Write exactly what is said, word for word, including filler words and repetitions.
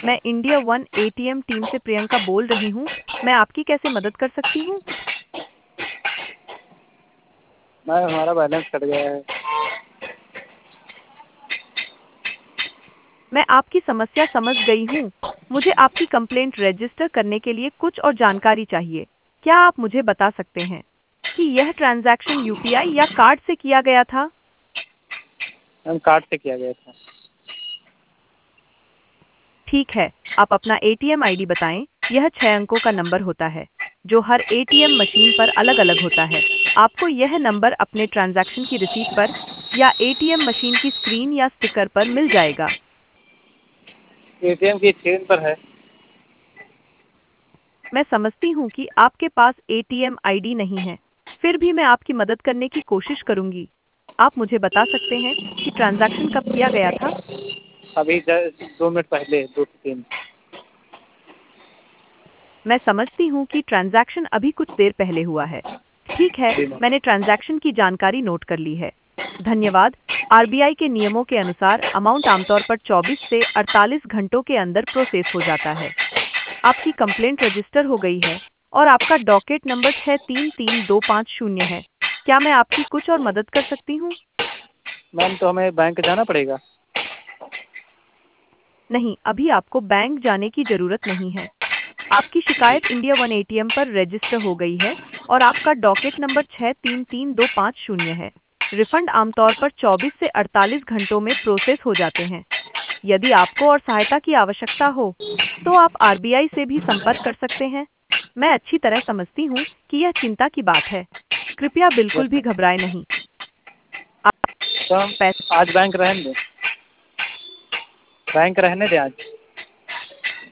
मैं India one ATM team से प्रियंका बोल रही हूँ। मैं आपकी कैसे मदद कर सकती हूँ? मैम हमारा बैलेंस कट गया है। मैं आपकी समस्या समझ गई हूँ। मुझे आपकी कंप्लेंट रजिस्टर करने के लिए कुछ और जानकारी चाहिए। क्या आप मुझे बता सकते हैं कि यह ट्रांजैक्शन यूपीआई या कार्ड से किया गया था? मैम कार्ड से किया गया था। ठीक है, आप अपना एटीएम आईडी बताएं। यह छह अंकों का नंबर होता है, जो हर एटीएम मशीन पर अलग-अलग होता है। आपको यह नंबर अपने ट्रांजैक्शन की रिसीट पर या एटीएम मशीन की स्क्रीन या स्टिकर पर मिल जाएगा। एटीएम की स्क्रीन पर है। मैं समझती हूँ कि आपके पास एटीएम आईडी नहीं है, फिर भी मैं आपकी मदद करने की कोशिश करूँगी। आप मुझे बता सकते हैं कि ट्रांजैक्शन कब किया गया था? अभी ज- दो मिनट पहले, दो से तीन। मैं समझती हूँ कि ट्रांजैक्शन अभी कुछ देर पहले हुआ है। ठीक है, जी मैम। मैंने ट्रांजैक्शन की जानकारी नोट कर ली है। धन्यवाद। आरबीआई के नियमों के अनुसार अमाउंट आमतौर पर चौबीस से अड़तालीस घंटों के अंदर प्रोसेस हो जाता है। आपकी कंप्लेंट रजिस्टर हो गई है और आपका डॉकेट नंबर छः तीन तीन दो पाँच शून्य है। क्या मैं आपकी कुछ और मदद कर सकती हूँ? मैम तो हमें बैंक जाना पड़ेगा? नहीं, अभी आपको बैंक जाने की जरूरत नहीं है। आपकी शिकायत इंडिया वन एटीएम पर रजिस्टर हो गई है और आपका डॉकेट नंबर छः तीन तीन दो पाँच शून्य है। रिफंड आमतौर पर चौबीस से अड़तालीस घंटों में प्रोसेस हो जाते हैं। यदि आपको और सहायता की आवश्यकता हो, तो आप आरबीआई से भी संपर्क कर सकते हैं। मैं अच्छी तरह समझती हूँ कि यह चिंता की बात है। कृपया बिल्कुल यस भी मैम। घबराएं नहीं। आप तो हम पैसे आज बैंक रहने दें? बैंक रहने दें आज?